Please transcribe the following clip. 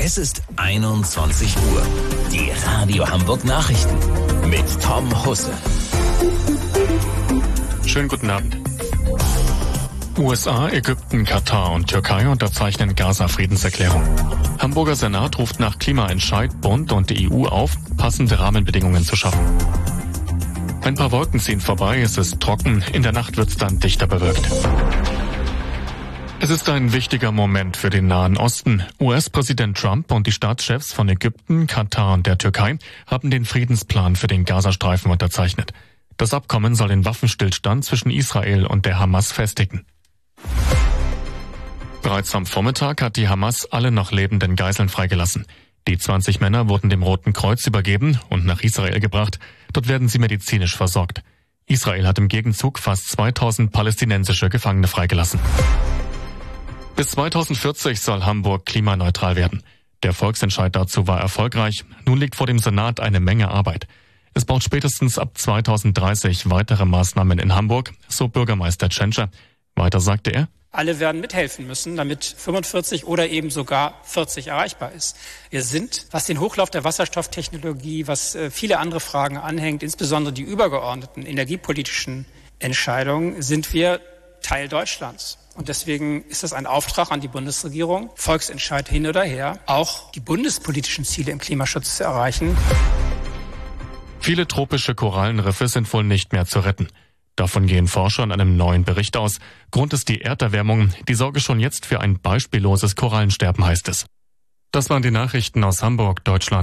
Es ist 21 Uhr. Die Radio Hamburg Nachrichten mit Tom Husse. Schönen guten Abend. USA, Ägypten, Katar und Türkei unterzeichnen Gaza-Friedenserklärung. Hamburger Senat ruft nach Klimaentscheid Bund und die EU auf, passende Rahmenbedingungen zu schaffen. Ein paar Wolken ziehen vorbei, es ist trocken, in der Nacht wird's dann dichter bewölkt. Es ist ein wichtiger Moment für den Nahen Osten. US-Präsident Trump und die Staatschefs von Ägypten, Katar und der Türkei haben den Friedensplan für den Gazastreifen unterzeichnet. Das Abkommen soll den Waffenstillstand zwischen Israel und der Hamas festigen. Bereits am Vormittag hat die Hamas alle noch lebenden Geiseln freigelassen. Die 20 Männer wurden dem Roten Kreuz übergeben und nach Israel gebracht. Dort werden sie medizinisch versorgt. Israel hat im Gegenzug fast 2000 palästinensische Gefangene freigelassen. Bis 2040 soll Hamburg klimaneutral werden. Der Volksentscheid dazu war erfolgreich. Nun liegt vor dem Senat eine Menge Arbeit. Es braucht spätestens ab 2030 weitere Maßnahmen in Hamburg, so Bürgermeister Tschentscher. Weiter sagte er: Alle werden mithelfen müssen, damit 45 oder eben sogar 40 erreichbar ist. Wir sind, was den Hochlauf der Wasserstofftechnologie, was viele andere Fragen anhängt, insbesondere die übergeordneten energiepolitischen Entscheidungen, sind wir Teil Deutschlands. Und deswegen ist es ein Auftrag an die Bundesregierung, Volksentscheid hin oder her, auch die bundespolitischen Ziele im Klimaschutz zu erreichen. Viele tropische Korallenriffe sind wohl nicht mehr zu retten. Davon gehen Forscher in einem neuen Bericht aus. Grund ist die Erderwärmung, die sorge schon jetzt für ein beispielloses Korallensterben, heißt es. Das waren die Nachrichten aus Hamburg, Deutschland.